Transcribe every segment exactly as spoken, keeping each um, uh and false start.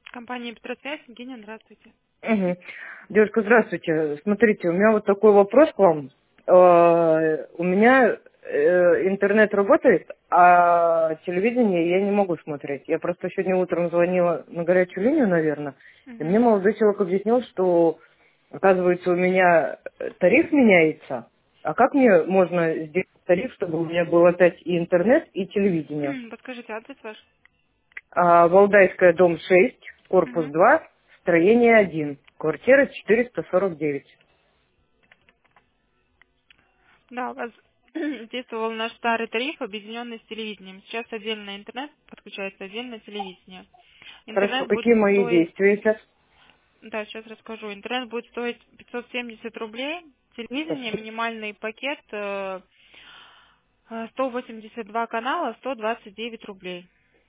Компания Петросвязь, Евгения, здравствуйте. Мгм. Девушка, здравствуйте. Смотрите, у меня вот такой вопрос к вам. Э, У меня э, интернет работает, а телевидение я не могу смотреть. Я просто сегодня утром звонила на горячую линию, наверное, и мне Мгм. молодой человек объяснил, что, оказывается, у меня тариф меняется. А как мне можно сделать тариф, чтобы у меня был опять и интернет, и телевидение? Подскажите адрес ваш. А, Валдайская, дом шесть, корпус Мгм. два, строение один, квартира четыреста сорок девять. Да, у вас действовал наш старый тариф, объединенный с телевидением. Сейчас отдельно интернет подключается, отдельно телевидение. Хорошо, Интернет будет какие мои стоить, действия сейчас? да, сейчас расскажу. Интернет будет стоить пятьсот семьдесят рублей. Телевидение, Спасибо. минимальный пакет э, э, сто восемьдесят два канала, сто двадцать девять рублей.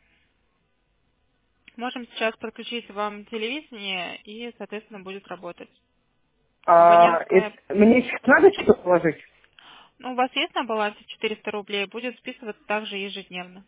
Можем сейчас подключить вам телевидение и, соответственно, будет работать. А, Абонентская. это- мне сейчас надо что-то положить? Ну, у вас есть на балансе четыреста рублей, будет списываться также ежедневно.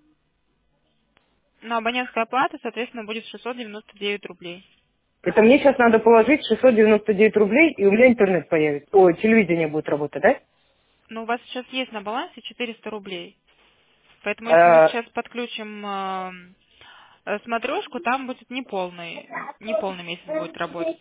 Но абонентская плата, соответственно, будет шестьсот девяносто девять рублей. Это мне сейчас надо положить шестьсот девяносто девять рублей, и у меня интернет появится. Ой, телевидение будет работать, да? Но у вас сейчас есть на балансе четыреста рублей. Поэтому, если мы А, сейчас подключим э, э, смотрешку, там будет неполный, неполный месяц будет работать.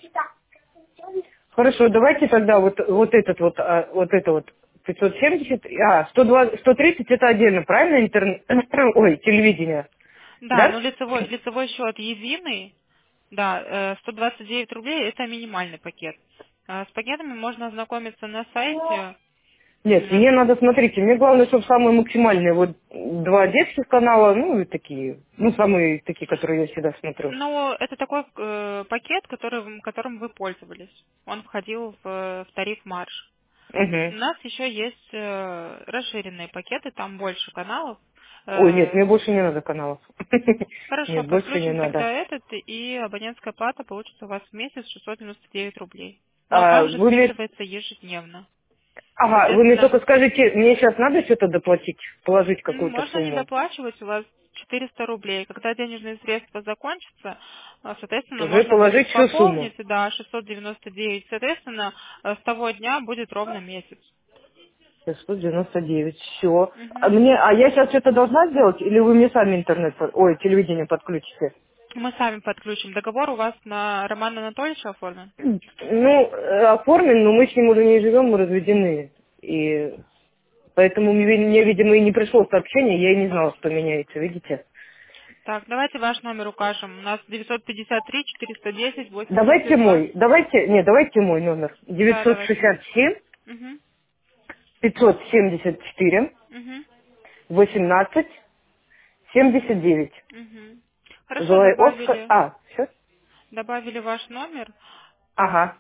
хорошо, давайте тогда вот, вот этот вот, а, вот это вот пятьсот семьдесят, а, сто двадцать, сто тридцать это отдельно, правильно, интернет, ой, телевидение, Да, да? но лицевой, лицевой счет единый, да, э, сто двадцать девять рублей это минимальный пакет. А с пакетами можно ознакомиться на сайте. Нет, М, мне надо, смотрите, мне главное, чтобы самые максимальные, вот два детских канала, ну и такие, ну самые такие, которые я всегда смотрю. Ну, это такой э, пакет, который, которым вы пользовались. Он входил в, э, в тариф марш. У Угу. нас еще есть э, расширенные пакеты, там больше каналов. Ой, нет, Э, мне больше не надо каналов. хорошо, Нет, больше не подключим надо. тогда этот, и абонентская плата получится у вас в месяц шестьсот девяносто девять рублей. Но А, также вы мне, списывается ежедневно. ага, вы мне Соответственно, только скажите, мне сейчас надо что-то доплатить, положить м, какую-то можно не сумму? доплачивать, у вас четыреста рублей. Когда денежные средства закончатся, а, соответственно, Уже можно положить будет всю сумму. пополнить, да, шестьсот девяносто девять. Соответственно, э, с того дня будет ровно месяц. шестьсот девяносто девять, все. А, Мгм. мне, а я сейчас что-то должна сделать, или вы мне сами интернет, под- ой, телевидение подключите? Мы сами подключим. Договор у вас на Романа Анатольевича оформлен? Ну, э, оформлен, но мы с ним уже не живем, мы разведены. И поэтому мне, мне, видимо, и не пришло сообщение, я и не знала, что меняется, видите? Так, давайте ваш номер укажем. У нас девятьсот пятьдесят три четыреста десять Давайте восемьдесят два. мой, давайте, нет, давайте мой номер. Да, девятьсот давайте. шестьдесят семь Угу. пятьсот семьдесят четыре Угу. восемнадцать семьдесят девять. Угу. Хорошо, Желаю Оскар. добавили, А, все? добавили ваш номер. Ага.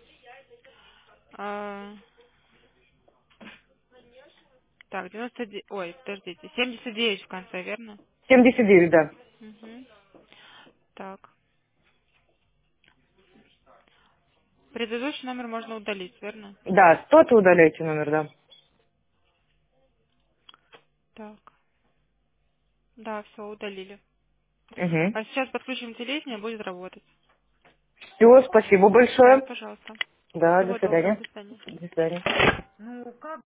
А, так, девяносто девять, ой, подождите, семьдесят девять в конце, верно? семьдесят девять, да. Угу. Так. Предыдущий номер можно удалить, верно? Да, тот удаляйте номер, да. Так. Да, все, удалили. Угу. А сейчас подключим телевидение, будет работать. Все, спасибо Да, большое. пожалуйста. Да, до Всего доброго, свидания. до свидания. До свидания.